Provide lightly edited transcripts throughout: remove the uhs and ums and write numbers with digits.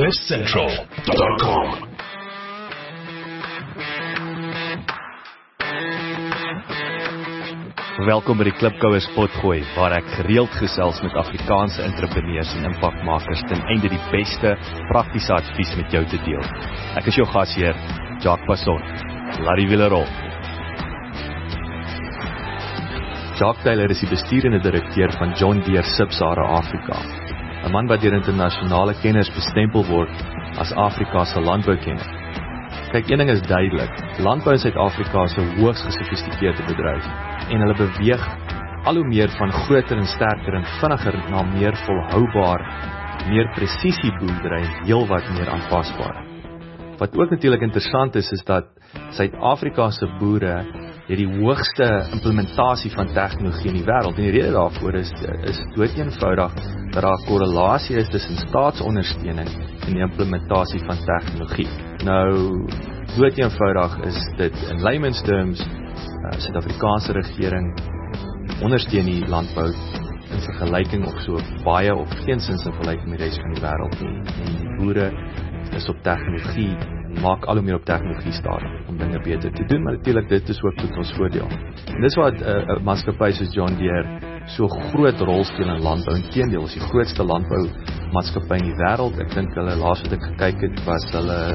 CliffCentral.com. Welkom by die Klipkouers Potgooi, waar ek gereeld gesels met Afrikaanse entrepreneurs en impakmakers ten einde die beste praktiese advies met jou te deel. Ek is jou gasheer, Jacques Passon. Laat die wiele rol. Jacques Taylor is die besturende directeur van John Deere Sub-Sahara Afrika. 'n man wat deur internasionale kenners bestempel word as Afrika se landboukenner. Kyk, een ding is duidelik, landbou in Suid-Afrika is 'n hoogs gesofistikeerde bedryf en hulle beweeg al hoe meer van groter en sterker en vinniger na meer volhoubaar, meer presisie boerdery en heel wat meer aanpasbaar. Wat ook natuurlik interessant is dat Suid-Afrika se boere het die hoogste implementasie van tegnologie in die wêreld en die rede daarvoor is dood eenvoudig dat daar 'n korrelasie is tussen staatsondersteuning en die implementasie van tegnologie. Nou, dood eenvoudig is dit in layman's terms, Suid-Afrikaanse regering ondersteun die landbou in vergelyking of so baie of geensins in vergelyking met die res van die wêreld nie. En die boere is op tegnologie, maak al hoe meer op tegnologie staat om dinge beter te doen, maar natuurlik dit is ook tot ons voordeel. En dis wat 'n maatskappy soos John Deere so groot rol speel in landbou. Inteendeel, is die grootste landboumaatskappy in die wêreld. Ek dink hulle laas wat ek gekyk het was hulle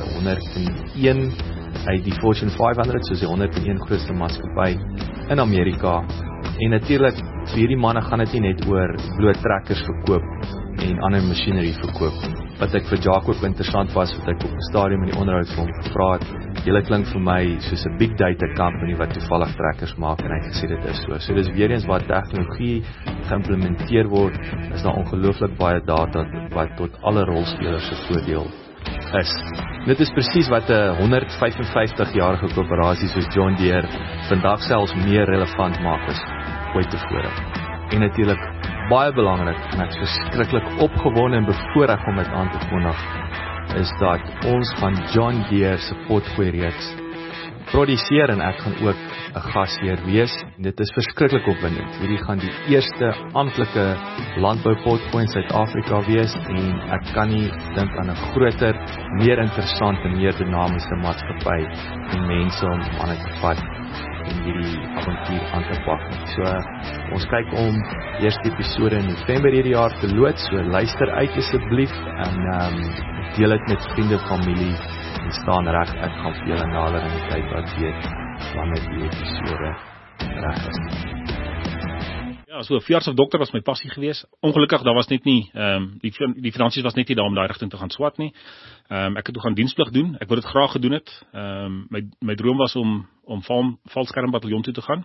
101 uit die Fortune 500, soos die 101 grootste maatskappy in Amerika. En natuurlik, vir hierdie manne gaan dit nie net oor bloot trekkers verkoop en ander machinery verkoop. Wat ek vir Jacques ook interessant was, wat ek op 'n stadium in die onderhoud vir hom gevra het, julle klink vir my soos 'n big data company wat toevallig trekkers maak, en hy het gesê dit is so. So dis weer eens waar tegnologie geïmplementeer word, is daar ongelooflik baie data wat tot alle rolspelers se voordeel is. Dit is presies wat 'n 155-jarige korporasie soos John Deere vandag selfs meer relevant maak as ooit tevore. En natuurlik baie belangrik, en ek is verskriklik opgewonde en bevoorreg om dit aan te kondig, is dat ons van John Deere se potgooi reeks produseer en ek gaan ook 'n gasheer wees. Dit is verskriklik opwindend. Hierdie gaan die eerste amptelike landboupotgooi in Suid-Afrika wees en ek kan nie dink aan 'n groter, meer interessante en meer dinamiese maatskappy en mense om aan te vat en hierdie avontuur aan te pak. So, ons kyk om eerste episode in November hierdie jaar te loods, so luister uit asseblief en deel dit met vriende, familie en staan reg, ek gaan vir julle nader in die tyd wat weet wanneer die episode reg is. Ja, so 'n verjaarsdagdokter was my passie geweest. Ongelukkig, daar was net nie, die finansies was net nie daar om daai rigting te gaan swat nie. Ek het toe gaan diensplig doen. Ek wou dit graag gedoen het. My droom was om valskermbataljon toe te gaan.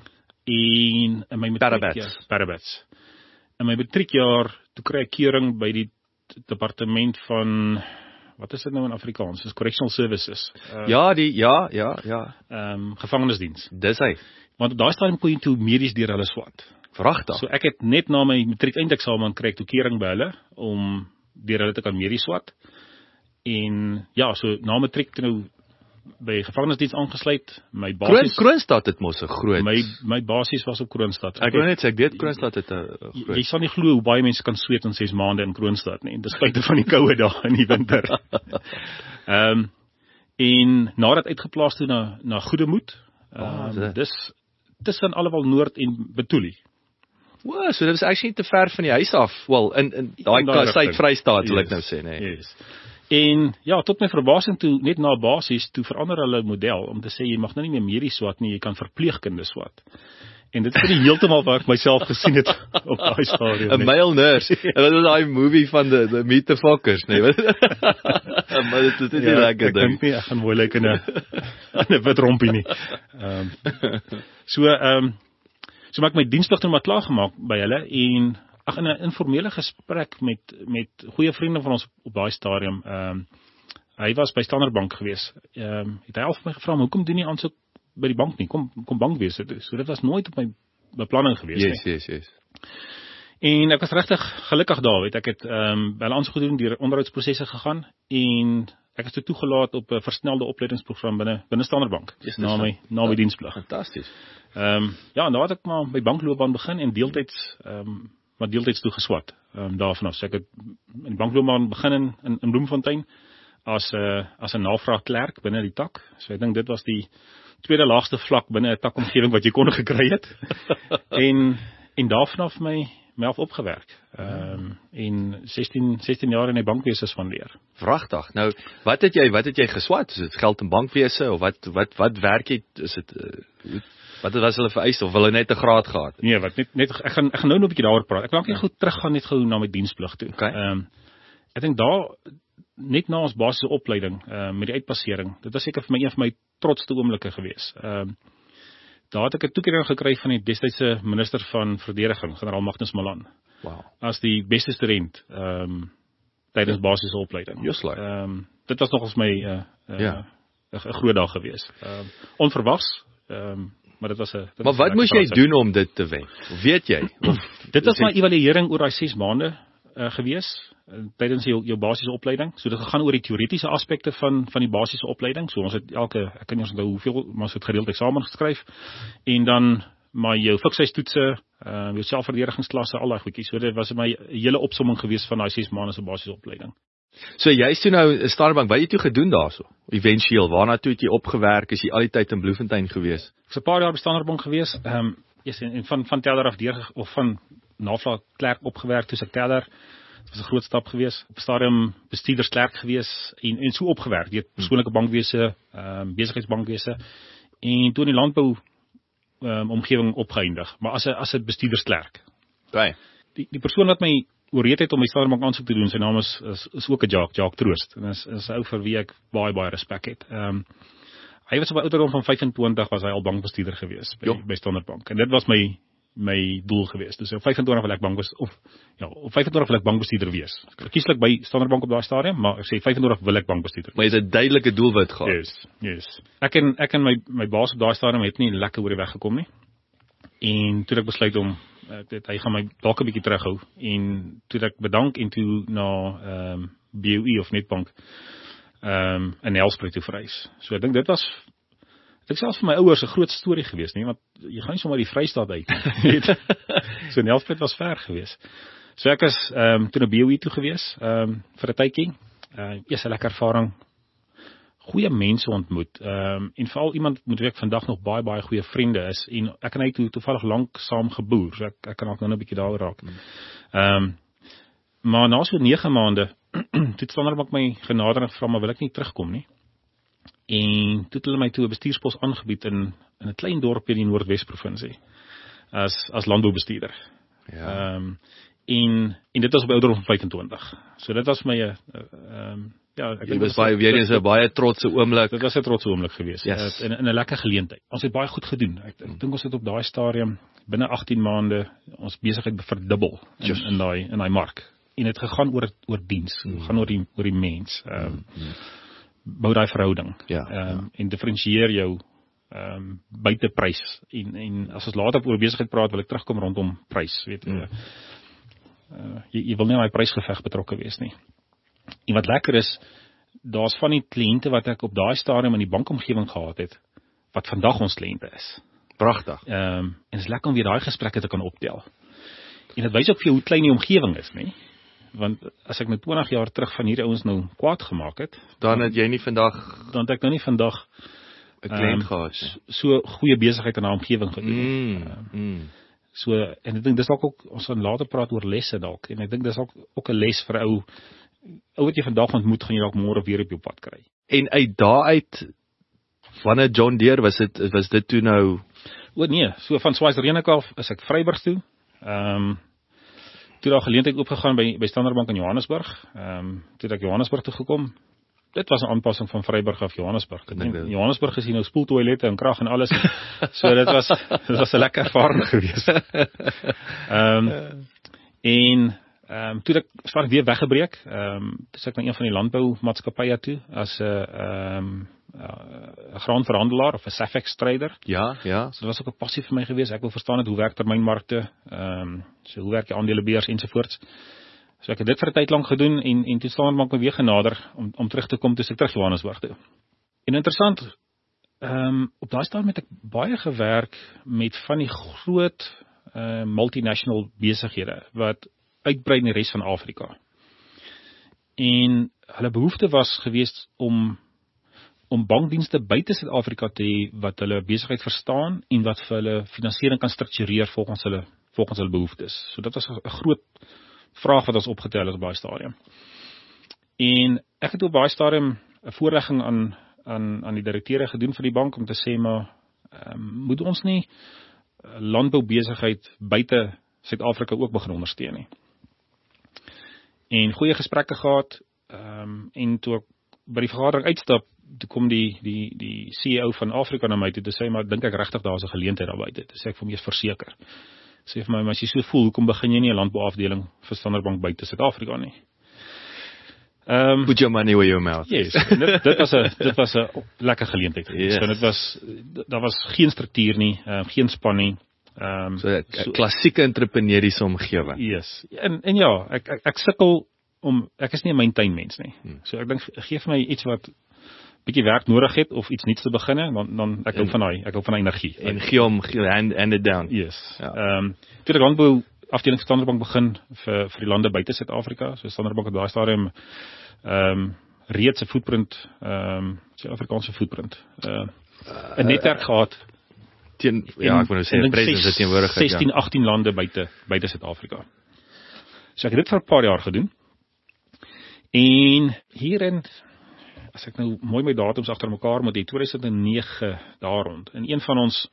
En in my Parabats. In my matriekjaar, toe kry ek keuring by die departement van, wat is dit nou in Afrikaans? Dis Correctional Services. Gevangenisdiens. Dis hy. Want op daai stadium kon jy toe medies deur hulle swat. Vragtig. So ek het net na my matriek eindeksamen kry ek toe keuring by hulle om deur hulle te kan medies swat. En ja, so na matriek nou by gevangenisdiens aangesluit. My basis Kroonstad het mos 'n groot. My basis was op Kroonstad. Ek wil net sê ek weet Kroonstad het 'n groot. Jy sal nie glo hoe baie mense kan sweet in 6 maande in Kroonstad nie. Dis spite van die koue dae in die winter. En nadat uitgeplaas toe na Goedemoed. Dis tussen Allewal Noord en Betuli. Wow, so dit is actually te ver van die huis af. Wel, in daai Suid-Vrystaat wil ek nou sê, nee. Yes. En ja, tot my verbasing toe, net na basis, toe verander hulle model, om te sê, jy mag nou nie meer medies swat nie, jy kan verpleegkunde swat. En dit is nie heeltemal waar ek myself gesien het op daai stadium. 'n male nurse. En dit was daai movie van the Meet the Fockers, nee. Maar dit is nie lekker ding. Ek dink nie, ek gaan mooi lyk in 'n wit rompie nie. So maak my diensplig toe maar klaar gemaak by hulle en in 'n informele gesprek met goeie vriende van ons op daai stadium. Hy was by Standard Bank gewees. Het hy al vir my gevra, hoekom doen jy aansoek by die bank nie? Kom bank wees. So dit was nooit op my beplanning gewees. Yes. En ek was regtig gelukkig daar, weet ek het by hulle aansoek gedoen, deur onderhoudsprosesse gegaan en ek is toe toegelaat op 'n versnelde opleidingsprogram binne Standard Bank. Na my diensplig. Fantasties. Ja, en daar het ek maar my bankloopbaan begin en deeltyds maar deeltyds toe geswat. Daarvanaf. So ek het in die bankloopbaan begin in Bloemfontein as 'n navraagklerk binne die tak. So ek dink dit was die tweede laagste vlak binne 'n takomgewing wat jy kon gekry het. en daarvanaf my af opgewerk. En 16 jaar in die bankwese spandeer. Vragtig. Nou, wat het jy geswat? Is dit geld in bankwese of wat werk jy? Is dit wat was hulle vereis of hulle net 'n graad gehad? Nee, wat net ek gaan nou 'n bietjie daaroor praat. Ek wil net goed teruggaan net gou na my diensplig toe. Okay. Ek dink daar net na ons basiese opleiding met die uitpassering. Dit was seker vir my een van my trotste oomblikke gewees. Daar het ek 'n toekenning gekry van die destydse minister van verdediging, generaal Magnus Malan. Wow. As die beste student tydens basiese opleiding. Dit was nogals my 'n groot dag gewees. Onverwags, maar dit was 'n Maar wat moes jy doen om dit te wen? Weet jy? Dit was my evaluering oor daai 6 maande gewees tydens jou basiese opleiding. So dit gegaan oor die teoretiese aspekte van die basiese opleiding. So ons het ek kan nie onthou hoeveel, maar ons het gereeld eksamen geskryf en dan maar jou fiksheidstoetse, jou selfverdedigingsklasse, al daai goedjies. So dit was my hele opsomming gewees van daai 6 maande se basiese opleiding. So jy's toe nou in Standard Bank, wat het jy toe gedoen daarso? Eventueel, waarna toe het jy opgewerk? Is jy al die tyd in Bloemfontein gewees? Ek's 'n paar jaar by Standard Bank gewees. En van teller af of van navraagklerk opgewerk toe ek teller. Dit was 'n groot stap gewees. Op stadium bestuurdersklerk gewees en so opgewerk deur persoonlike bankwese, besigheidsbankwese en toe in die landbou omgewing opgeëindig, maar as 'n bestuurdersklerk. Okay. Die persoon wat my ooreed het om die Standard Bank aansoek te doen, sy naam is ook 'n Jacques Troost en is 'n ou vir wie ek baie respek het. Hy was op 'n ouderdom van 25 was hy al bankbestuurder gewees by Standard Bank en dit was my doel gewees. Dus op 25 wil ek op 25 wil ek bankbestuurder wees. Kieslik by Standard Bank op daai stadium, maar ek sê 25 wil ek bankbestuurder. Maar jy het 'n duidelike doelwit gehad. Yes. Ek en my baas op daai stadium het nie lekker oor die weg gekom nie. En toe ek besluit om hy gaan my dalk 'n bietjie terughou en toe ek bedank en toe na BOE of Netbank in Nelspruit toe verhuis. So ek dink dit was ek selfs vir my ouers 'n groot storie gewees, nie, want jy gaan nie sommer die Vrystaat uit nie. So Nelspruit was ver gewees. So ek is toe na BOE toe gewees vir 'n tydjie. Eers 'n lekker ervaring. Goeie mense ontmoet. En veral iemand met wie ek vandag nog baie goeie vriende is en ek en hy toevallig lank saam geboer. So ek kan ook nou 'n bietjie daaroor raak. Maar na so 9 maande toe Standard Bank my genader en gevra maar wil ek nie terugkom nie. En toe het hulle my toe 'n bestuurspos aangebied in 'n klein dorpie in die Noordwes provinsie as landboubestuurder. Ja. En dit was op ouderdom van 25. So dit was my ek dink dit was weer eens 'n baie trotse oomblik. Dit was 'n trotse oomblik geweest. Yes. In 'n lekker geleentheid. Ons het baie goed gedoen. Ek dink ons het op daai stadium binne 18 maande ons besigheid verdubbel in daai mark. En dit gegaan oor diens, gaan oor die mens. Bou daai verhouding. En diferensieer jou buiteprys en as ons later oor besigheid praat, wil ek terugkom rondom prys, weet jy wil nie aan my prysgeveg betrokke wees nie. En wat lekker is, daar's van die kliënte wat ek op daai stadium in die bankomgewing gehad het, wat vandag ons kliënte is. Pragtig. En dit is lekker om weer daai gesprekke te kan optel. En dit wys ook vir jou hoe klein die omgewing is, nie? Want as ek nou 20 jaar terug van hierdie ouens nou kwaad gemaak het, dan het jy nie vandag 'n kliënt gehad. So goeie besigheid in 'n omgewing gedoen. So en ek dink dis dalk ook ons gaan later praat oor lesse dalk en ek dink dis ook 'n les vir ou wat jy vandag ontmoet gaan jy dalk môre weer op jou pad kry. En uit daaruit wanneer John Deere was dit toe nou nee, so van Schweizer af is ek Vryburg toe. Toe daar geleentheid oopgegaan by Standard Bank in Johannesburg. Toe ek Johannesburg toe gekom. Dit was 'n aanpassing van Vryburg af Johannesburg. Johannesburg is hier nou spoeltoilette en krag en alles. So dit was 'n lekker ervaring geweest. Toe ek weer weggebreek, toe ek na een van die landboumaatskappye toe as 'n graanverhandelaar of 'n Safex trader. Ja. So dit was ook 'n passie vir my geweest. Ek wil verstaan hoe werk termynmarkte, so hoe werk die aandelebeurs ensovoorts. So ek het dit vir 'n tyd lank gedoen en toe Standard Bank my weer genader om terug te kom toe ek terug Johannesburg toe. En interessant, op daai stadium het ek baie gewerk met van die groot multinational besighede wat uitbrei in die res van Afrika. En hulle behoefte was geweest om bankdienste buite Suid-Afrika te hê wat hulle besigheid verstaan en wat vir hulle finansiering kan struktureer volgens hulle behoeftes. So dit was 'n groot vraag wat ons opgetel het op baie stadium. En ek het op baie stadium 'n voorlegging aan die direkteure gedoen vir die bank om te sê, maar moet ons nie landboubesigheid buite Suid-Afrika ook begin ondersteun nie. En goeie gesprekke gehad, en toe ek by die vergadering uitstap, toe kom die CEO van Afrika na my toe te sê, maar dink ek regtig daar is 'n geleentheid daar buite. Toe sê ek vir hom, jy is verseker. Sê vir my, maar as jy so voel, hoekom begin jy nie 'n landbouafdeling vir Standard Bank buite Suid-Afrika nie? Put your money where your mouth is. Dit was 'n lekker geleentheid. Yes. So daar was geen struktuur nie, geen span nie. So 'n klassieke entrepreneuriese omgewing. Yes. En ja, ek sukkel ek is nie 'n tuinmens nie. So ek dink, gee vir my iets wat bietjie werk nodig het of iets nuuts te beginne, dan ek hou van daai energie. En gee hom hand it down. Yes. Toe die landbou afdeling van Standard Bank begin vir die lande buite Suid-Afrika. So Standard Bank het daai stadium reeds 'n footprint, Suid-Afrikaanse footprint. 'n netwerk gehad ek wou nou sê presence teenwoordigheid 16, 18 lande buite Suid-Afrika. So ek het dit vir 'n paar jaar gedoen. En hierin, as ek nou mooi my datums agter mekaar moet hê, 2009 daar rond. En een van ons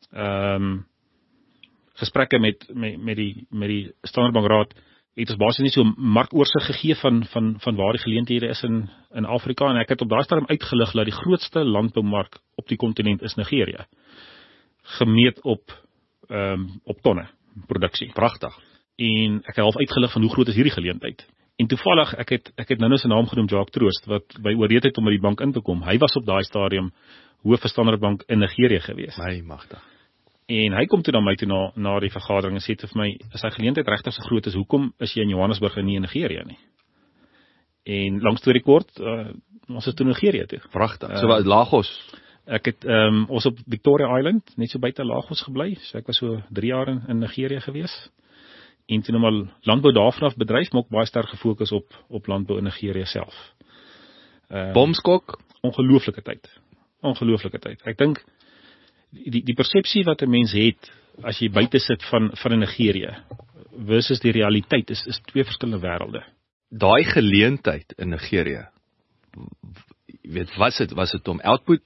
gesprekke met die Standard Bank Raad het ons basies nie so 'n markoorsig gegee van waar die geleenthede is in Afrika, en ek het op daai stadium uitgelig dat die grootste landboumark op die kontinent is Nigerië, gemeet op tonne produksie. Pragtig. En ek het half uitgelig van hoe groot is hierdie geleentheid. En toevallig, ek het nou sy naam genoem, Jacques Troost, wat by oorreedheid om by die bank in te kom. Hy was op daai stadium hoof van Standard Bank in Nigerië gewees. My magtig. En hy kom toe na my toe na die vergadering en sê vir my, as hy geleentheid regtig so groot is, hoekom is jy in Johannesburg en nie in Nigerië nie? En lang storie kort, ons is toe Nigerië toe. Pragtig. So wat Lagos? Ek het ons op Victoria Island, net so buite Lagos gebly. So ek was so 3 jaar in Nigerië gewees. En toe nou maar landbou daarvan af bedryf, maar ook baie sterk gefokus op landbou in Nigerië self. Bomskok? Ongelooflike tyd. Ek dink die persepsie wat 'n mens het as jy buite sit van 'n Nigerië versus die realiteit is twee verskillende wêrelde. Daai geleentheid in Nigerië, weet, was dit om output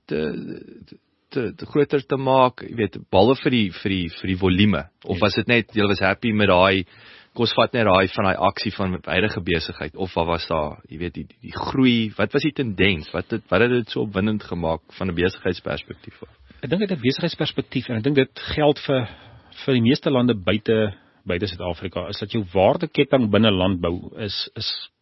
te groter te maak, behalwe vir die volume, of was dit net jy was happy met daai kos vat net daai van daai aksie van huidige besigheid, of wat was daar, die groei, wat was die tendens, wat het dit so opwindend gemaak van 'n besigheidsperspektief af? Ek dink dit 'n besigheidsperspektief, en ek dink dit geld vir die meeste lande buite Suid-Afrika, is dat jou waardeketting binne landbou is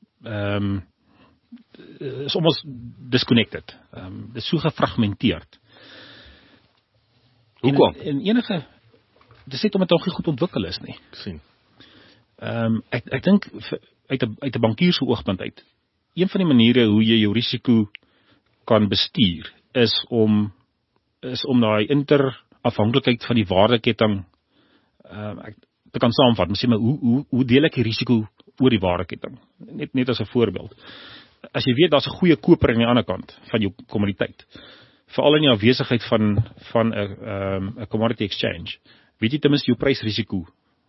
almost disconnected. Dit is so gefragmenteerd. Hoekom? En enige, dis net omdat dit nog nie goed ontwikkel is nie. Sien. Ek dink uit 'n bankier se oogpunt uit, een van die maniere hoe jy jou risiko kan bestuur is om daai interafhanklikheid van die waardeketting te kan saamvat. Mens sê maar hoe deel ek die risiko oor die waardeketting? Net as 'n voorbeeld. As jy weet daar's 'n goeie koper aan die ander kant van jou kommoditeit, veral in die afwesigheid van 'n commodity exchange, weet jy ten minste jou prysrisiko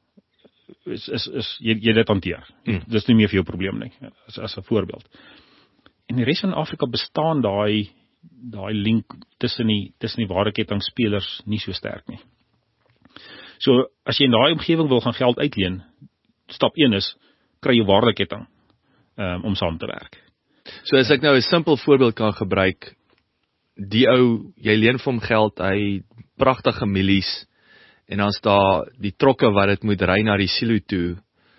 is jy dit hanteer. Dis nie meer vir jou probleem nie, as 'n voorbeeld. En die res van Afrika bestaan daai link tussen die waardekettingspelers nie so sterk nie. So as jy in daai omgewing wil gaan geld uitleen, stap 1 is kry jy waardeketting om saam te werk. So as ek nou 'n simpel voorbeeld kan gebruik, die ou, jy leen vir hom geld, hy pragtige mielies, en dan is daar die trokke wat dit moet ry na die silo toe,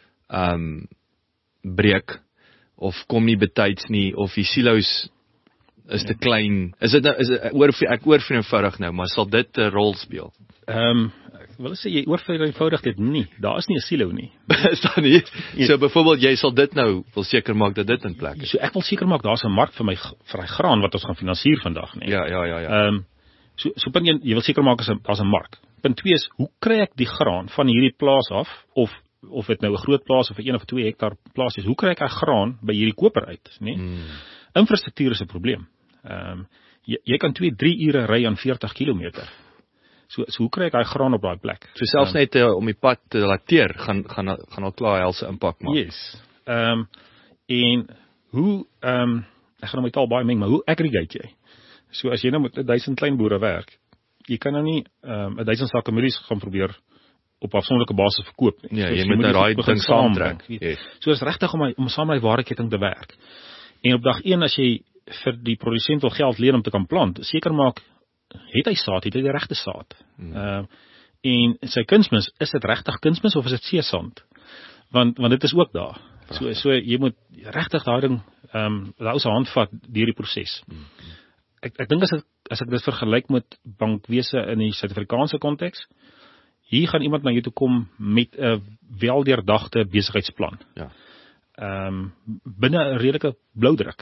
breek, of kom nie betyds nie, of die silo's is te klein. Ek oorvereenvoudig nou, maar sal dit 'n rol speel? Ek wil sê jy oorvereenvoudig dit nie. Daar is nie 'n silo nie. Is daar nie? So byvoorbeeld jy sal dit nou wil seker maak dat dit in plek is. So ek wil seker maak daar's 'n mark vir daai graan wat ons gaan finansier vandag, nee. Ja. So punt 1, jy wil seker maak daar's 'n mark. punt 2 is, hoe kry ek die graan van hierdie plaas af, of dit nou 'n groot plaas of 'n 1 of 2 hektaar plaas is, hoe kry ek graan by hierdie koper uit, nee? Infrastruktuur is 'n probleem. Jy kan 2-3 ure ry aan 40 km. So hoe kry ek daai graan op daai plek? So selfs net om die pad te lateer, gaan al klaar helse impak maak. Yes. En hoe, ek gaan nou my taal baie meng, maar hoe aggregate jy? So as jy nou met 1000 klein boere werk, jy kan nou nie 1000 sakke mielies gaan probeer op afsonderlike basis verkoop nie. Ja, jy moet nou daai ding saamtrek. So is regtig om saam met die waardeketting te werk. En op dag 1 as jy vir die produsent wil geld leen om te kan plant, seker maak, het hy saad, het hy die regte saad. En sy kunsmis, is dit regtig kunsmis of is dit seesand? Want dit is ook daar. So jy moet regtig daai ding, daai ou se hand vat deur die proses. Ek dink as ek dit vergelyk met bankwese in die Suid-Afrikaanse konteks, hier gaan iemand na jou toe kom met 'n weldeurdagte besigheidsplan. Ja. Binne 'n redelike bloudruk.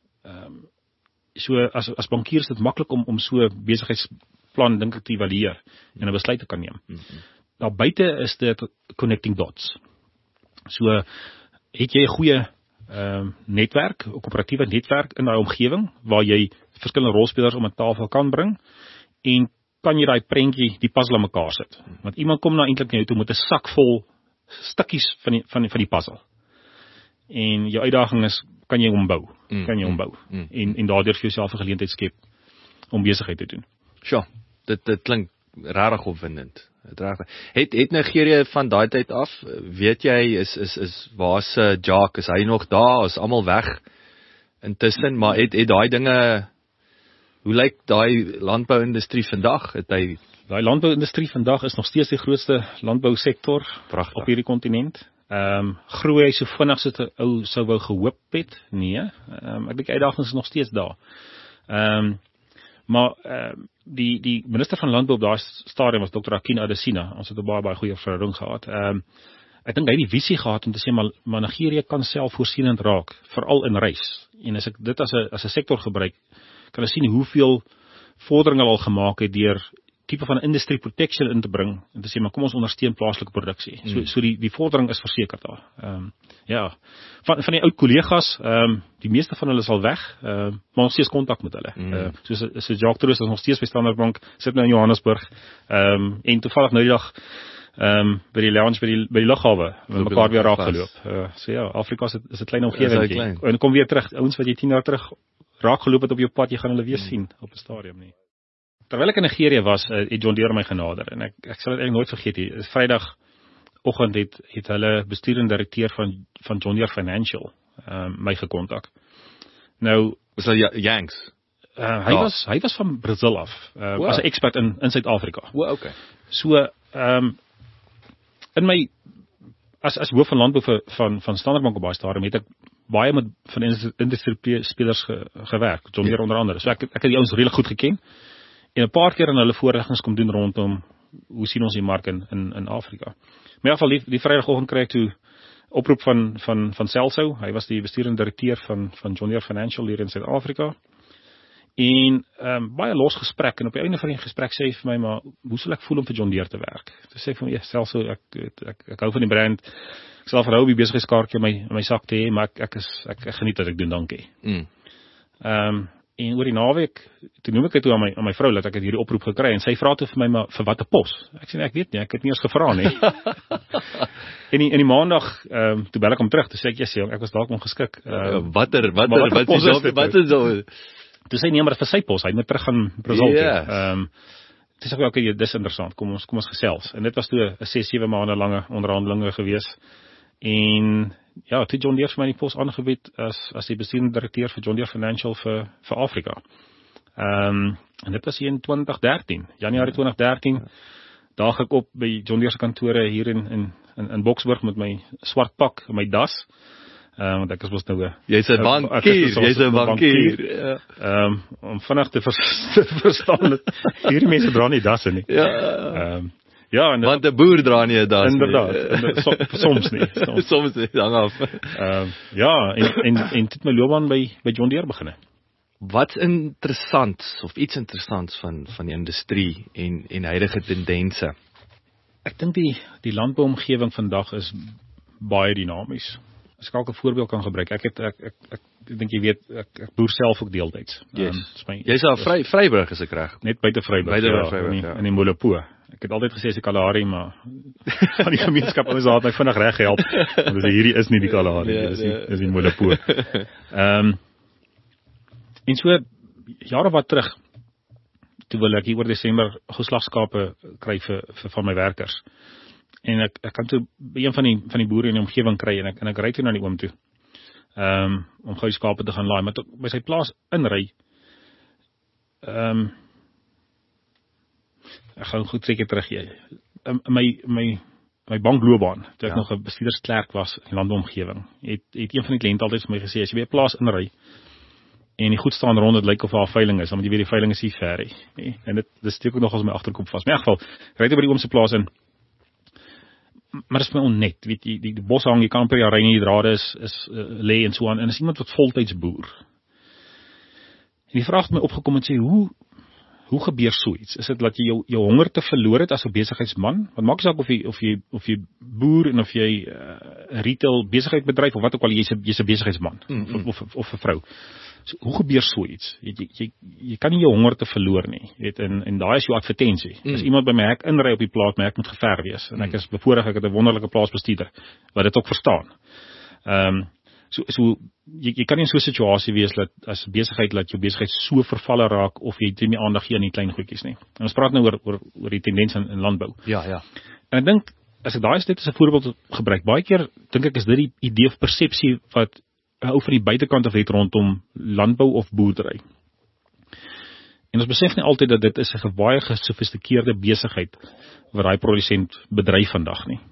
So as bankier is dit maklik om so besigheidsplan dink ek te evalueer en 'n besluit te kan neem. Daar buite is dit connecting dots. So het jy 'n goeie netwerk, 'n koöperatiewe netwerk in daai omgewing waar jy verskillende rolspelers om 'n tafel kan bring en kan jy daai prentjie, die puzzle aan mekaar sit. Want iemand kom nou eintlik na jou toe met 'n sak vol stukkies van die puzzle. En jou uitdaging is, kan jy hom bou? Kan jy hom bou? En daardeur vir jouself 'n geleentheid skep om besigheid te doen. Sjoe, dit klink regtig opwindend. Het Nigerië van daai tyd af, weet jy, is waar's Jacques, is hy nog daar, is almal weg intussen, maar het daai dinge, hoe lyk daai landbouindustrie vandag? Daai landbouindustrie vandag is nog steeds die grootste landbousektor op hierdie kontinent. Groei hy so vinnig soos 'n ou sou wou gehoop het? Nee. Ek dink uitdagings is nog steeds daar. Maar die minister van landbou op daai stadium was Dr. Akin Adesina. Ons het 'n baie goeie verhouding gehad. Ek dink hy het die visie gehad om te sê maar Nigerië kan selfvoorsienend raak, veral in rys. En as ek dit as 'n sektor gebruik, kan ek sien hoeveel vordering hulle al gemaak het deur tipe van industry protection in te bring en te sê maar kom ons ondersteun plaaslike produksie. So die vordering is verseker daar. Ja, van die ou kollegas, die meeste van hulle is al weg, maar nog steeds kontak met hulle. So Jacques Troos is nog steeds by Standard Bank, sit nou in Johannesburg, en toevallig nou die dag by die lounge by die lughawe met mekaar weer raak geloop. So ja, Afrika is 'n klein omgewing en kom weer terug, ouens wat jy 10 jaar terug raak geloop het op jou pad, jy gaan hulle weer sien op 'n stadium nie. Terwyl ek in Nigerië was, het John Deere my genader en ek sal dit eintlik nooit vergeet nie. Vrydagoggend het hulle bestuurende direkteur van John Deere Financial my gekontak. Nou, was hy Yanks? Hy was van Brazil af, as 'n expert in Suid-Afrika. Okay. So in my as hoof van landbou van Standard Bank op baie stadium het ek baie met van industrie spelers gewerk, John Deere onder andere. So ek het die ouens redelik goed geken. En 'n paar keer in hulle voorleggings kom doen rondom hoe sien ons die mark in Afrika. Maar in geval die Vrydagoggend kry ek toe oproep van Celso. Hy was die bestuurende direkteur van John Deere Financial hier in Suid-Afrika. En baie los gesprek en op die einde van die gesprek sê hy vir my, maar hoe sal ek voel om vir John Deere te werk? Toe sê ek vir my, Celso, ek hou van die brand. Ek sal verhou om die besigheidskaartjie in my sak te hê, maar ek geniet wat ek doen, dankie. En oor die naweek, toe noem ek dit toe aan my vrou, dat ek het hierdie oproep gekry, en sy vra toe vir my, maar vir watter pos? Ek sê, ek weet nie, ek het nie eens gevra nie. En die maandag, toe bel ek hom terug, toe sê ek, ek was dalk ongeskik. Wat is so? Toe sê hy, nee, maar vir sy pos, hy moet terug gaan Brazil toe. Toe sê ek, okay, dis interessant, kom ons gesels. En dit was toe 'n 6-7 maande lange onderhandelinge gewees. En ja, toe John Deere vir my die pos aangebied as die bestuurende direkteur vir John Deere Financial vir Afrika. En dit was hier in 2013, Januarie 2013, daag ek op by John Deere se kantore hier in Boksburg met my swart pak en my das. Want ek is mos nou jy's 'n bankier. Om vinnig te verstaan dat hierdie mense dra nie dasse nie. Ja, en want 'n boer dra nie 'n das nie. Inderdaad, soms nie. Soms nie, hang af. Ja, en dit my loopbaan by John Deere begin. Wat's interessant of iets interessants van die industrie en huidige tendense? Ek dink die landbouomgewing vandag is baie dinamies. As ek ook 'n voorbeeld kan gebruik, ek dink jy weet, ek boer self ook deeltyds. Yes. Jy's daar Vryburg is ek reg? Net buite Vryburg, in die Molopo. Ek het altyd gesê as die Kalahari, maar van die gemeenskap ouens daar het my vinnig reg gehelp. Want hierdie is nie die Kalahari, dis die Molopo. En so jare wat terug, toe wil ek hier oor Desember geslagskape kry vir van my werkers. En ek kan toe by een van die boere in die omgewing kry en ek ry toe na die oom toe. Om gou die skape te gaan laai, maar by sy plaas inry. Ek gaan goed seker terug gee. My bankloopbaan, toe ek nog 'n bestuurdersklerk was in die landbouomgewing, het een van die kliënte altyd vir my gesê, as jy by 'n plaas inry en die goed staan rond, dit lyk of daar 'n veiling is, dan moet jy weet die veiling is nie ver nie. En dit steek ook nog as my agterkop vas. Maar in elk geval, ek ry toe by die oom se plaas in. Maar dit is my onnet, weet jy, die bos hang, jy kan per jaar ry nie, die drade is lê en so aan, en is iemand wat voltyds boer. En die vraag het my opgekom en sê, hoe gebeur so iets? Is dit dat jy jou honger te verloor het as 'n besigheidsman? Want maak saak of jy boer en of jy retail besigheid bedryf of wat ook al, jy's 'n besigheidsman of 'n vrou. So, hoe gebeur so iets? Jy kan nie jou honger te verloor nie, weet, en daai is jou advertensie. As iemand by my hek inry op die plaas, my hek moet geverf wees, en ek is bevoorreg, ek het 'n wonderlike plaasbestuurder wat dit ook verstaan. So jy kan nie in so 'n situasie wees dat as besigheid dat jou besigheid so vervalle raak of jy nie meer aandag gee aan die klein goedjies nie. En ons praat nou oor die tendens in landbou. Ja. En ek dink as ek daai net as 'n voorbeeld gebruik, baie keer dink ek is dit die idee of persepsie wat 'n ou van die buitekant af het rondom landbou of boerdery. En ons besef nie altyd dat dit is 'n baie gesofistikeerde besigheid wat daai produsent bedryf vandag nie.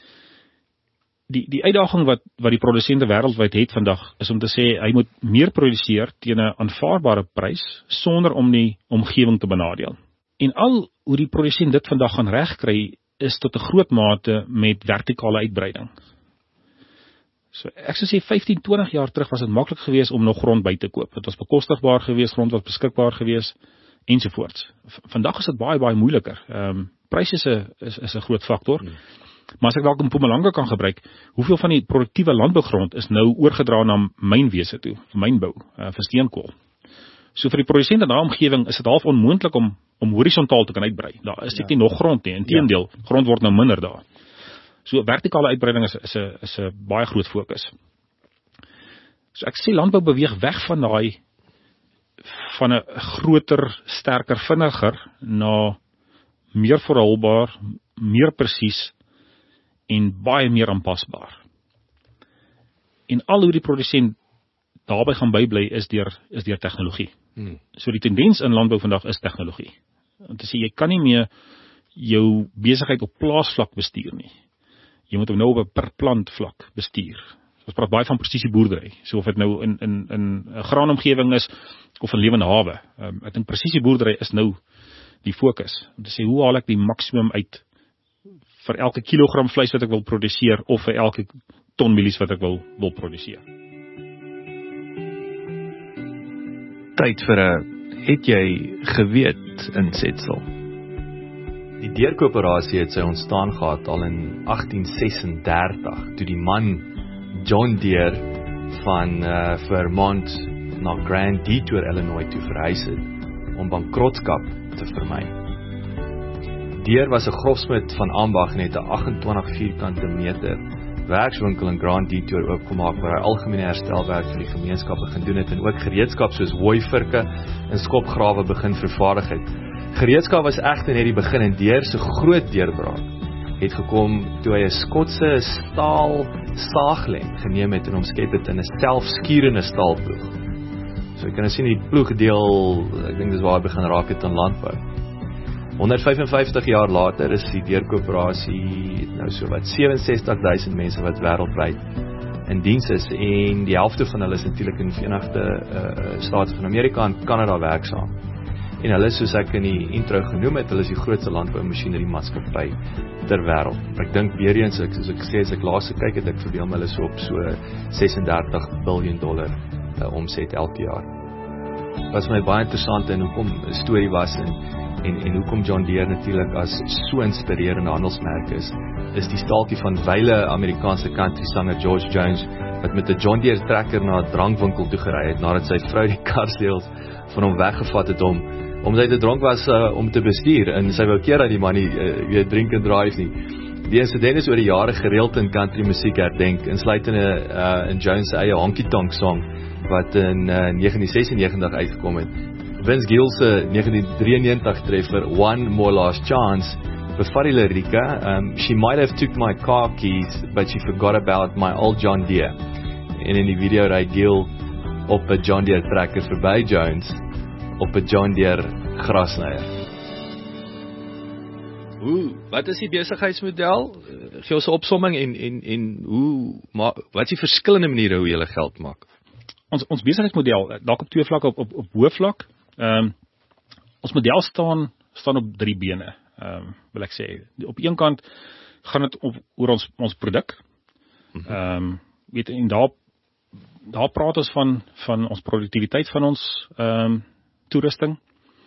Die uitdaging wat die produsente wêreldwyd het vandag is om te sê hy moet meer produseer teen 'n aanvaarbare prys sonder om die omgewing te benadeel. En al hoe die produsent dit vandag gaan regkry is tot 'n groot mate met vertikale uitbreiding. So ek sou sê 15-20 jaar terug was dit maklik geweest om nog grond by te koop. Dit was bekostigbaar geweest, grond was beskikbaar geweest ensovoorts. Vandag is dit baie moeiliker. Pryse is 'n groot faktor. Maar as ek dalk in Mpumalanga kan gebruik, hoeveel van die produktiewe landbougrond is nou oorgedra na mynwese toe, mynbou, vir steenkool. So vir die produsent in daai omgewing is dit half onmoontlik om horisontaal te kan uitbrei. Daar is dit nie nog grond nie, inteendeel, grond word nou minder daar. So vertikale uitbreiding is 'n baie groot fokus. So ek sê landbou beweeg weg van 'n groter, sterker, vinniger na meer volhoubaar, meer presies en baie meer aanpasbaar. En al hoe die produsent daarby gaan bybly is deur tegnologie. So die tendens in landbou vandag is tegnologie. Om te sê jy kan nie meer jou besigheid op plaasvlak bestuur nie. Jy moet hom nou op 'n per plant vlak bestuur. Ons praat baie van presisie boerdery. So of dit nou in 'n graanomgewing is of 'n lewende hawe. Ek dink presisie boerdery is nou die fokus. Om te sê hoe haal ek die maksimum uit vir elke kilogram vleis wat ek wil produseer of vir elke ton mielies wat ek wil produseer. Tyd vir 'n het jy geweet insetsel. Die deurkoöperasie het sy ontstaan gehad al in 1836 toe die man John Deere van Vermont na Grand Detour, Illinois toe verhuis het om bankrotskap te vermy. Deere was 'n grofsmid van ambag en het 'n 28 vierkante meter werkswinkel in Grand Detour oopgemaak waar hy algemene herstelwerk vir die gemeenskap begin doen het en ook gereedskap soos hooivirke en skopgrawe begin vervaardig het. Gereedskap was egter net die begin en Deere se groot deurbraak het gekom toe hy 'n Skotse staal saaglem geneem het en omskep het in 'n selfskierende staalploeg. So jy kan sien die ploegdeel, ek dink dis waar hy begin raak het aan landbou. 155 jaar later is die deurkoöperasie nou so wat 67,000 mense wat wêreldwyd in diens is en die helfte van hulle is natuurlik in die Verenigde State van Amerika en Kanada werksaam. En hulle is soos ek in die intro genoem het, hulle is die grootste landboumasjinerie maatskappy ter wêreld. Ek dink weer eens, soos ek sê, as ek laas gekyk het, ek verbeel my hulle so op so $36 biljoen omset elke jaar. was my baie interessant en hoekom 'n storie was en hoekom John Deere natuurlik as so inspirerende handelsmerk is die staaltjie van wyle Amerikaanse country sanger George Jones wat met 'n John Deere trekker na 'n drankwinkel toe gery het nadat sy vrou die karsleels van hom weggevat het omdat hy te dronk was om te bestuur en sy wou keer dat die man nie weet drink and drive nie. Die insident is oor die jare gereeld in country musiek herdenk, insluitende in Jones se eie Honky Tonk song wat in 1996 uitgekom het. Vince Gill se 1993 treffer One More Last Chance bevat die lirieke, she might have took my car keys but she forgot about my old John Deere. En in die video ry Gill op 'n John Deere trekker verby Jones op 'n John Deere grasnyer. Wat is die besigheidsmodel? Gee ons 'n opsomming en wat is die verskillende maniere hoe jy geld maak? Ons besigheidsmodel, dalk op twee vlakke, op hoë vlak. Ons model staan op 3 bene, wil ek sê. Op een kant gaan dit oor ons produk. Weet en daar praat ons van ons produktiwiteit van ons toerusting,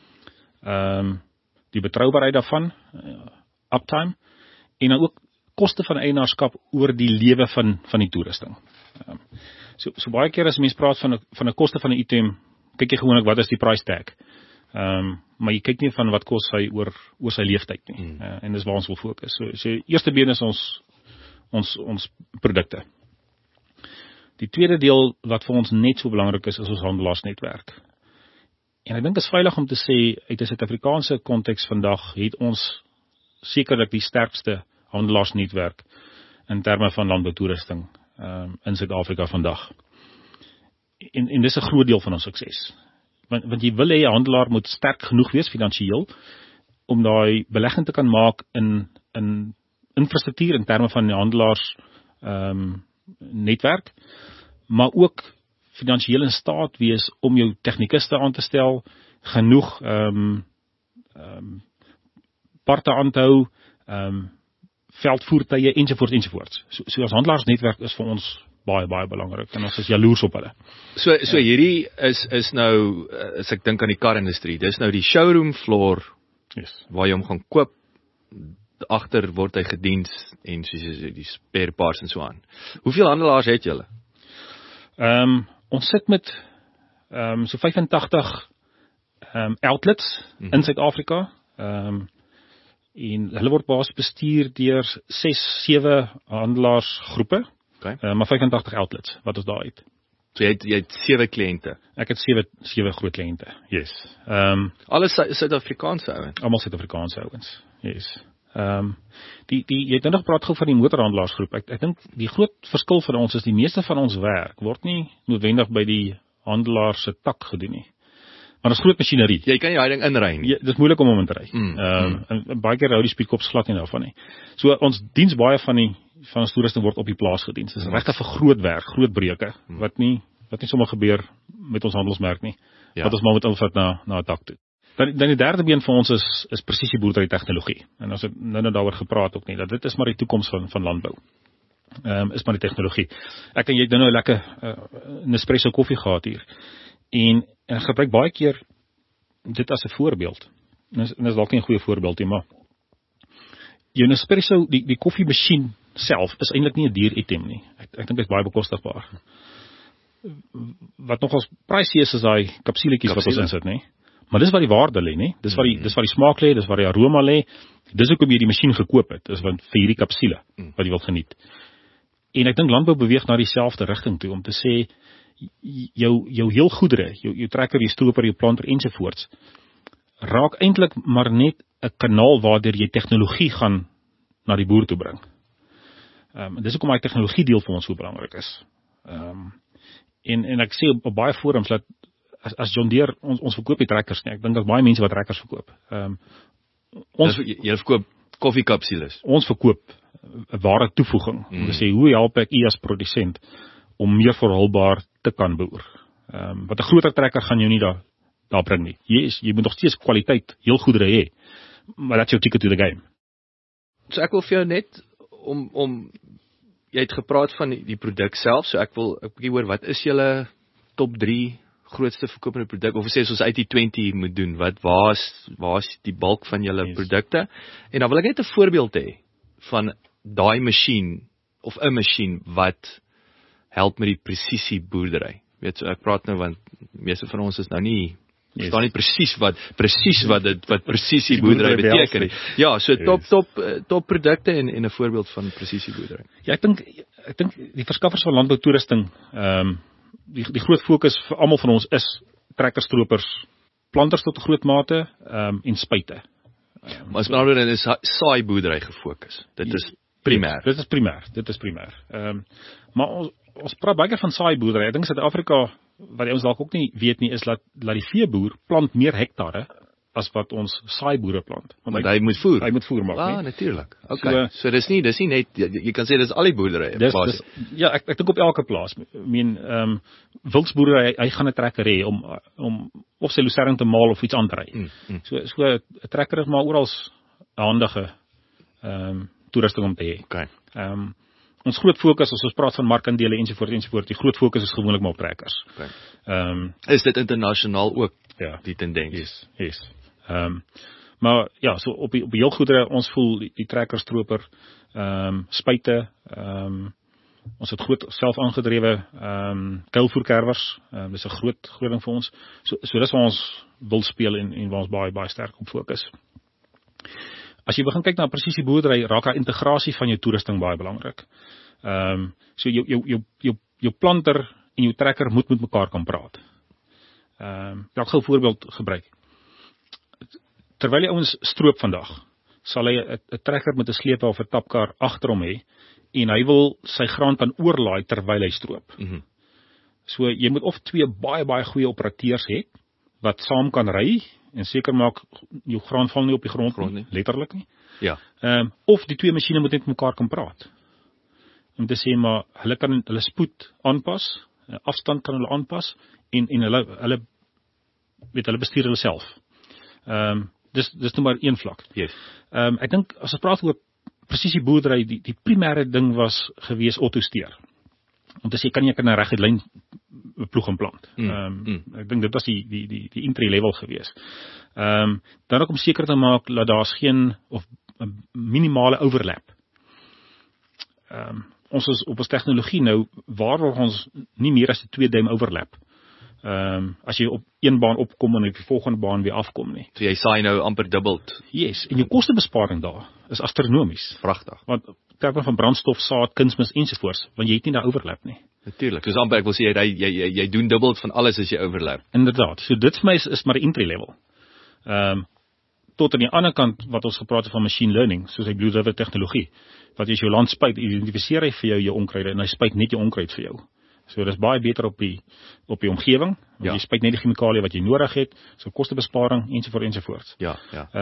die betroubaarheid daarvan, uptime, en dan ook koste van eienaarskap oor die lewe van die toerusting. So baie keer as mens praat van 'n koste van 'n item, kyk jy gewoonlik wat is die price tag. Maar jy kyk nie van wat kos hy oor sy leeftyd nie. En dis waar ons wil fokus. So eerste been is ons produkte. Die tweede deel wat vir ons net so belangrik is ons handelaarsnetwerk. En ek dink dit is veilig om te sê uit 'n Suid-Afrikaanse konteks vandag het ons sekerlik die sterkste handelaarsnetwerk in terme van landboutoerusting in Suid-Afrika vandag. En dis 'n groot deel van ons sukses. Want jy wil hê 'n handelaar moet sterk genoeg wees finansiëel om daai belegging te kan maak in infrastruktuur in terme van die handelaars netwerk, maar ook finansiëel in staat wees om jou tegnikuste aan te stel, genoeg parte aan te hou, veldvoertuie ensovoorts. So as handelaarsnetwerk is vir ons baie belangrik en ons is jaloers op hulle. So hierdie is nou, as ek dink aan die karindustrie, dis nou die showroom floor, yes, waar jy hom gaan koop, agter word hy gediens en soos die spare parts en so aan. Hoeveel handelaars het julle? Ons sit met so 85 outlets in Suid-Afrika, en hulle word basies bestuur deur 6-7 handelaarsgroepe, maar 85 outlets wat ons daar het. So jy het 7 kliënte. Ek het 7 groot kliënte. Yes. Alles Suid-Afrikaanse ouens. Almal Suid-Afrikaanse ouens. Yes. Jy het nog praat gou van die motorhandelaarsgroep. Ek dink die groot verskil vir ons is die meeste van ons werk word nie noodwendig by die handelaar se tak gedoen nie. Maar dit is groot masjinerie. Jy kan nie daai ding inry nie. Dit is moeilik om hom in te ry. En baie keer hou die speedkops glad nie daarvan nie. So ons diens baie van ons toerusting word op die plaas gedien. Dit is regtig vir groot werk, groot breuke wat nie sommer gebeur met ons handelsmerk nie. Wat ons maar moet invat na 'n tak toe. Dan die derde been vir ons is presisieboerdery tegnologie. En ons het nou daaroor gepraat ook nie, dat dit is maar die toekoms van landbou. Is maar die tegnologie. Ek en jy het nou 'n lekker Nespresso koffie gehad hier. En ek gebruik baie keer dit as 'n voorbeeld. En is dalk nie 'n goeie voorbeeld nie, maar jou Nespresso, die koffiemasjien self is eintlik nie 'n duur item nie. Ek dink dit is baie bekostigbaar. Wat nogals pricey is daai kapsuletjies wat ons insit, nie? Maar dis waar die waarde lê, nie? Dis waar die smaak lê, dis waar die aroma lê. Dis hoekom jy die masjien gekoop het, is want vir hierdie kapsule wat jy wil geniet. En ek dink landbou beweeg na dieselfde rigting toe om te sê jou heel goedere, jou trekker, jou stroper, jou planter ensovoorts raak eintlik maar net 'n kanaal waardeur jy tegnologie gaan na die boer toe bring. Dis hoekom daai tegnologie deel vir ons so belangrik is. En ek sê op baie forums dat as John Deere ons verkoop die trekkers nie. Ek dink daar's baie mense wat trekkers verkoop. Jy verkoop koffiekapsules. Ons verkoop 'n ware toevoeging. Om te sê hoe help ek u as produsent om meer volhoubaar te kan boer. Wat 'n groter trekker gaan jou nie daar bring nie. Jy moet nog steeds kwaliteit heel goedere hê. Maar that's your ticket to the game. So ek wil vir jou net om jy het gepraat van die produk self, so ek wil 'n bietjie hoor wat is julle top 3 grootste verkopende produk, of sê ons uit die 20 moet doen, waar is die bulk van julle produkte? En dan wil ek net 'n voorbeeld hê van daai masjien, of 'n masjien wat help met die presisie boerdery. Weet so, ek praat nou want meeste van ons is nou nie verstaan nie presies wat presisie boerdery beteken nie. Ja, so top produkte en 'n voorbeeld van presisie boerdery. Ja, ek dink die verskaffers van landboutoerusting, die groot fokus vir almal van ons is trekkerstropers, planters tot 'n groot mate, en spuite. Maar as men nou is saai boerdery gefokus. Dit is primêr. Dit is primêr. Maar ons praat baie van saai boerdery. Ek dink Suid-Afrika, wat ons dalk ook nie weet nie, is dat die veeboer plant meer hektare as wat ons saai boere plant. Want hy moet voer. Hy moet voer maak, nie? Natuurlik. Okay. So dis nie net jy kan sê dis al die boerdery. Ja, ek dink op elke plaas. Wildsboerdery, hy gaan 'n trekker hê om of sy lucerne te maal of iets aan te ry. So 'n trekker is maar oral 'n handige toerusting om te hê. Okay. Ons groot fokus, as ons praat van markandele ensovoort, die groot fokus is gewoonlik maar op trekkers. Okay. Is dit internasionaal ook die tendens? Yes. Maar ja, so op die heel goedere, ons voel die trekkerstroper, spuite, ons het groot self aangedrewe kuilvoerkerwers, dis 'n groot ding vir ons. So dis waar ons wil speel en waar ons baie sterk op fokus. As jy begin kyk na presisie boerdery, raak daar integrasie van jou toerusting baie belangrik. So jou planter en jou trekker moet met mekaar kan praat. Ek gou 'n voorbeeld gebruik. Terwyl die ouens stroop vandag, sal hy 'n trekker met 'n sleepwa of 'n tapkar agter hom hê en hy wil sy graan kan oorlaai terwyl hy stroop. So jy moet of twee baie goeie operateurs hê wat saam kan ry en seker maak jou graan val nie op die grond nie, letterlik nie. Ja. Of die twee masjiene moet net met mekaar kan praat. Om te sê maar hulle kan hulle spoed aanpas, afstand kan hulle aanpas en hulle bestuur hulle self. Dis nou maar een vlak. Yes. Ek dink as ons praat oor presisie boerdery, die primêre ding was gewees autosteer. Om te sê kan jy 'n reguit lyn ploeg en plant. Ek dink dit was die entry level gewees. Dan ook om seker te maak dat daar's geen of minimale overlap. Ons is op ons tegnologie nou waar ons nie meer as 'n 2 duim overlap. As jy op een baan opkom en op die volgende baan weer afkom nie. So jy saai nou amper dubbeld. Yes, en jou kostebesparing daar is astronomies. Pragtig. Want terme van brandstof, saad, kunsmis ensovoorts, want jy het nie daar overlap nie. Natuurlik. Soos amper ek wil sê jy doen dubbeld van alles as jy overlap. Inderdaad. So dit vir my is maar 'n entry level. Tot aan die ander kant wat ons gepraat het van machine learning, soos hy Blue River tegnologie, wat as jou land spuit, identifiseer hy vir jou onkruide en hy spuit net jou onkruid vir jou. So dis baie beter op die omgewing, want jy spuit net die chemikalie wat jy nodig het, so kostebesparing ensovoorts. Ja.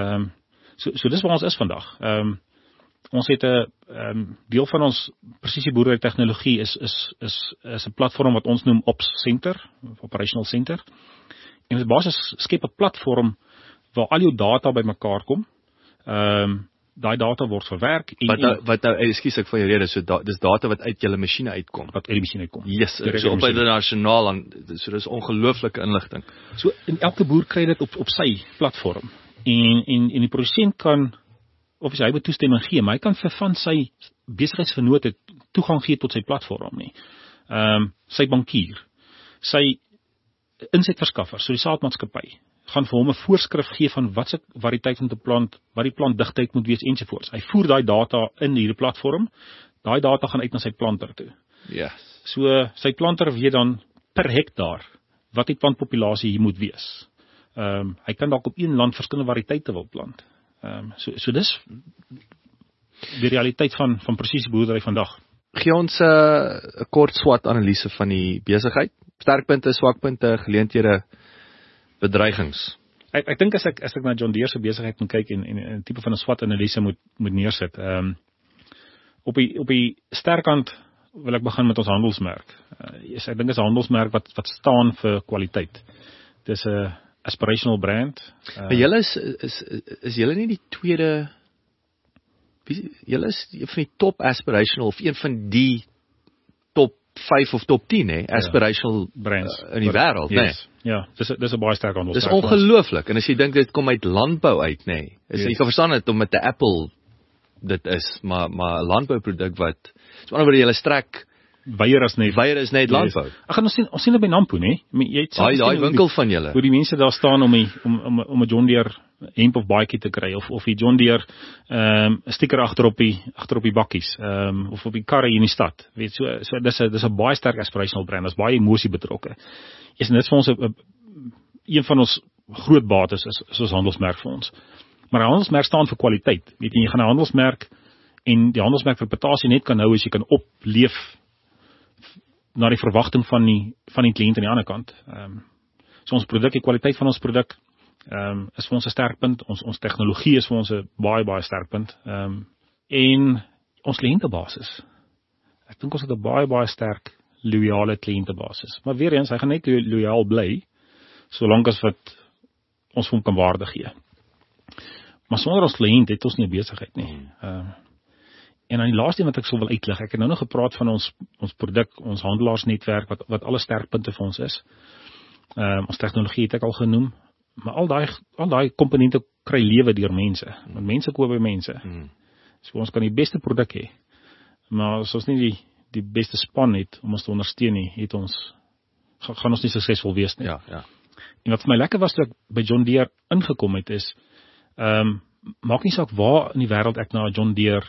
So dis waar ons is vandag. Ons het 'n deel van ons presisie boerdery tegnologie is 'n platform wat ons noem Ops Center, Operational Center. En dit basies skep 'n platform waar al jou data bymekaar kom. Daai data word verwerk en wat nou ekskuus ek van jou rede, so dis data wat uit julle masjiene uitkom. Wat uit die masjien uitkom. Yes, so op internasionaal en so dis ongelooflike inligting. So en elke boer kry dit op sy platform. En die produsent kan of hy moet toestemming gee, maar hy kan vir van sy besigheidsvennote toegang gee tot sy platform nie. Sy bankier, sy insetverskaffer, so die saadmaatskappy gaan vir hom 'n voorskrif gee van wat se variëteit om te plant, wat die plantdigtheid moet wees ensovoorts. Hy voer daai data in hierdie platform. Daai data gaan uit na sy planter toe. Ja. So sy planter weet dan per hektaar wat die plantpopulasie hier moet wees. Hy kan dalk op een land verskillende variëteite wil plant. So dis die realiteit van presisie boerdery vandag. Gee ons 'n kort SWOT analise van die besigheid. Sterkpunte, swakpunte, geleenthede, bedreigings. Ek dink as ek na John Deere se besigheid moet kyk en 'n tipe van 'n SWOT analise moet neersit. Op die sterk kant wil ek begin met ons handelsmerk. Ek dink is 'n handelsmerk wat staan vir kwaliteit. Dis 'n aspirational brand. Maar julle is julle nie die tweede, julle is een van die top aspirational of een van die top 5 of top 10, hè, aspirational brands in die wêreld, né? Ja, dis 'n baie sterk handel. Dis ongelooflik. En as jy dink dit kom uit landbou uit, né? Jy kan verstaan dit om met 'n Apple dit is, maar 'n landbouproduk wat so anders word jy strek weier is net landbou. Ek gaan ons sien dit by Nampo, né? Jy het daai winkel van julle. Hoe die mense daar staan om 'n John Deere hemp of baadjie te kry of die John Deere 'n sticker agter op die bakkies, of op die karre in die stad. Weet so dis 'n baie sterk aspirational brand. Daar's baie emosie betrokke. En dit is vir ons een van ons groot bates is ons handelsmerk vir ons. Maar 'n handelsmerk staan vir kwaliteit. Weet jy gaan 'n handelsmerk en die handelsmerk reputasie net kan hou as jy kan opleef na die verwagting van die kliënt aan die ander kant. So ons produk, die kwaliteit van ons produk is vir ons 'n sterkpunt. Ons tegnologie is vir ons 'n baie sterk punt. En ons kliëntebasis. Ek dink ons het 'n baie sterk loyale kliëntebasis. Maar weer eens, hy gaan net loyaal bly solank as wat ons hom kan waarde gee. Maar sonder ons kliënt het ons nie 'n besigheid nie. En aan die laaste wat ek sou wil uitlig, ek het nou nog gepraat van ons produk, ons handelaarsnetwerk wat alle sterkpunte vir ons is. Ons tegnologie het ek al genoem, maar al daai komponente kry lewe deur mense, want mense koop by mense. So ons kan die beste produk hê, maar as ons nie die beste span het om ons te ondersteun nie, gaan ons nie suksesvol wees nie. Ja. En wat vir my lekker was toe ek by John Deere ingekom het is, maak nie saak waar in die wêreld ek na John Deere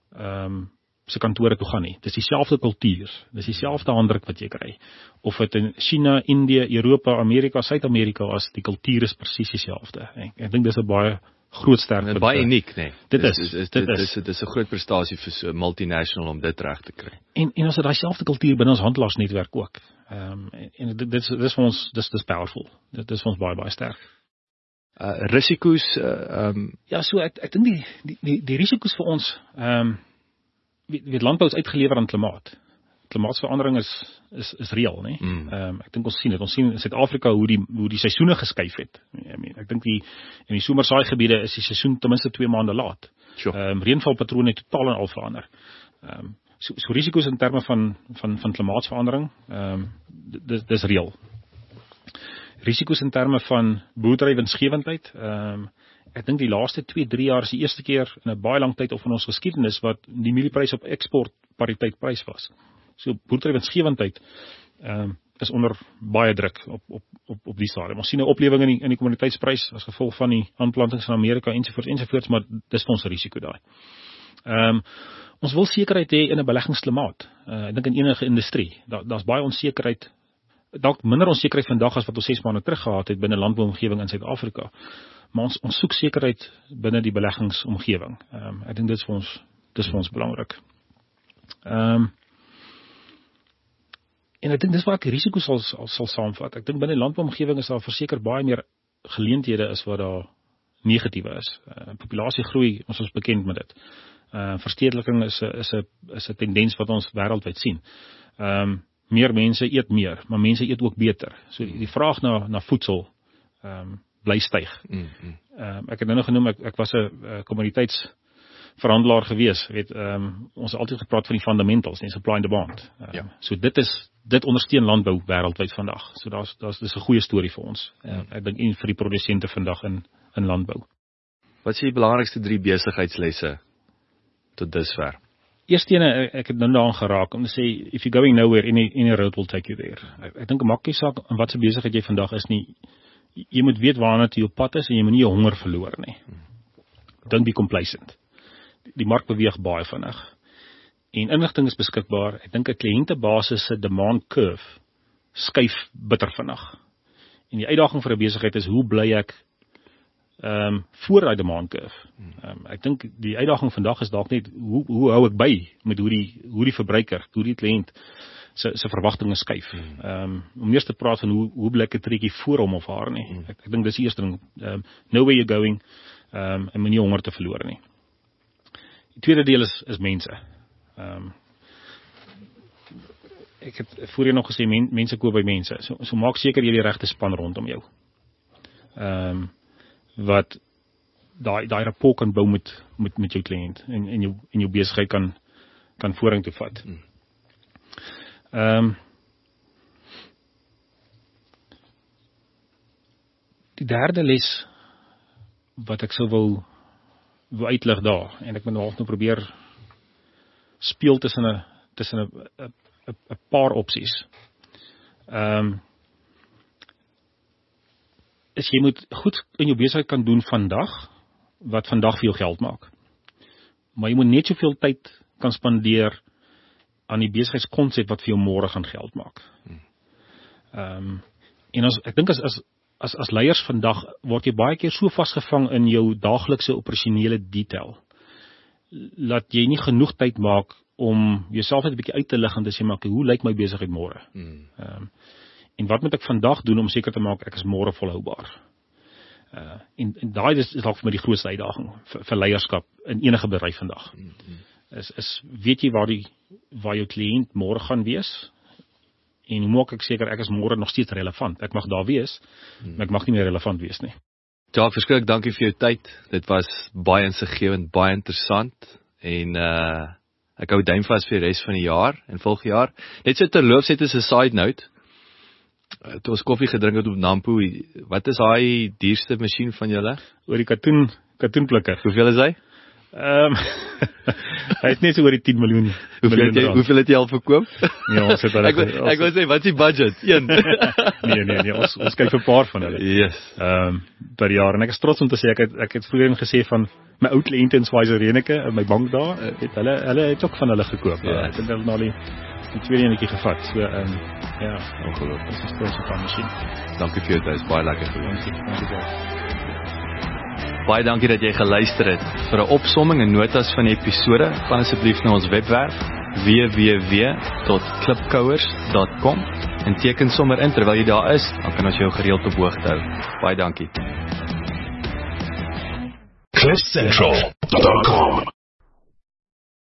se kantore toe gaan nie. Dis dieselfde kultuur, dis dieselfde handdruk wat jy kry. Of dit in China, Indië, Europa, Amerika, Suid-Amerika was, die kultuur is presies dieselfde. Ek dink dis 'n baie groot sterkte. Baie uniek, né? Dit is 'n groot prestasie vir so 'n multinational om dit reg te kry. En ons het daai selfde kultuur binne ons handelaarsnetwerk ook. En dit is vir ons dis powerful. Dit is vir ons baie sterk. Risiko's ja, so ek dink die risiko's vir ons weet landbou is uitgelewer aan klimaat. Klimaatsverandering is reël, né? Ek dink ons sien in Suid-Afrika hoe die seisoene geskuif het. Ek dink in die somersaaigebiede is die seisoen ten minste 2 maande laat. Sure. Reënvalpatrone het totaal en al verander. So risiko's in terme van klimaatsverandering, dis reël. Risiko's in terme van boerdery winsgewendheid. Ek dink die laaste 2-3 jaar is die eerste keer in 'n baie lang tyd of in ons geskiedenis wat die mielieprys op eksport pariteit prys was. So boerdery winsgewendheid is onder baie druk op die stadium. Ons sien 'n oplewing in die kommoditeitsprys as gevolg van die aanplantings in Amerika ensovoorts, maar dis vir ons 'n risiko daai. Ons wil sekerheid hê in 'n beleggingsklimaat. Ek dink in enige industrie, daar's baie onsekerheid. Dalk minder onsekerheid vandag as wat ons 6 maande terug gehad het binne landbouomgewing in Suid-Afrika. Maar ons soek sekerheid binne die beleggingsomgewing. Ek dink dit is vir ons belangrik. En ek dink dis waar ek risiko sal saamvat. Ek dink binne landbouomgewing is daar verseker baie meer geleenthede as wat daar negatiewe is. Populasiegroei, ons is bekend met dit. Verstedeliking is 'n tendens wat ons wêreldwyd sien. Meer mense eet meer, maar mense eet ook beter. So die vraag na voedsel bly styg. Ek het nou nog genoem, ek was 'n kommoditeitsverhandelaar gewees. Ons het altyd gepraat van die fundamentals, nie supply and demand. So dit ondersteun landbou wêreldwyd vandag. So dis 'n goeie storie vir ons. Ek dink en vir die produsente vandag in landbou. Wat is die belangrikste 3 besigheidslesse tot dusver? Eerste ene, ek het nou daaraan geraak om te sê, if you're going nowhere, any road will take you there. Ek dink 'n makkie saak in wat se besigheid jy vandag is nie. Jy moet weet waarna jy op pad is en jy moet nie jou honger verloor nie. Don't be complacent. Die mark beweeg baie vinnig. En inligting is beskikbaar. Ek dink 'n kliëntebasis se demand curve skuif bitter vinnig. En die uitdaging vir 'n besigheid is hoe bly ek voor daai demand curve. Ek dink die uitdaging vandag is dalk net hoe hou ek by met hoe die verbruiker, hoe die kliënt se verwagtinge skuif. Om eers te praat van hoe bly ek 'n treukie voor hom of haar nie. Ek dink dis die eerste ding. Know where you're going en moenie honger te verloor nie. Die tweede deel is mense. Ek het voorheen nog gesê mense koop by mense. So maak seker jy die regte span rondom jou. Wat daai rapport kan bou met jou kliënt en jou besigheid kan vorentoe vat. Die derde les wat ek sou wil uitlig daar, en ek moet nou probeer speel tussen 'n paar opsies. Is jy moet goed in jou besigheid kan doen vandag, wat vandag vir jou geld maak. Maar jy moet net soveel tyd kan spandeer aan die besigheidskonsep wat vir jou môre gaan geld maak. En ek dink as leiers vandag word jy baie keer so vasgevang in jou daaglikse operasionele detail, dat jy nie genoeg tyd maak om jouself net 'n bietjie uit te lig en te sê, maar hoe lyk my besigheid môre? En wat moet ek vandag doen om seker te maak ek is môre volhoubaar? En daai is dalk vir my die grootste uitdaging vir leierskap in enige bedryf vandag. Weet jy waar jou kliënt môre gaan wees? En hoe maak ek seker ek is môre nog steeds relevant? Ek mag daar wees, maar ek mag nie meer relevant wees nie. Ja, verskriklik dankie vir jou tyd. Dit was baie insiggewend, baie interessant en ek hou duim vas vir die res van die jaar en volgende jaar. Net so terloops het as 'n side note. Toe ons koffie gedrink het op Nampo, wat is daai duurste masjien van julle? Oor die katoenplikker. Hoeveel is hy? Hy is net so oor die 10 miljoen. Hoeveel het jy al verkoop? Ja, ons het ek wou sê, wat is die budget? Een. nee, ons kyk vir 'n paar van hulle. Yes. Per jaar, en ek is trots om te sê, ek het vroeër gesê van my ou kliënte in Schweizer Reneke, in my bank daar, hulle het ook van hulle gekoop. Ek het hulle nou die tweede enetjie gevat. So, ja, ongelooflik. Dit is 'n spesiale van masjien. Dankie vir jou tyd, is baie lekker gewees. Dankie. Baie dankie dat jy geluister het. Vir 'n opsomming en notas van die episode, gaan asseblief na ons webwerf www.klipkouers.com en teken sommer in terwyl jy daar is, dan kan ons jou gereeld op hoogte hou. Baie dankie. CliffCentral.com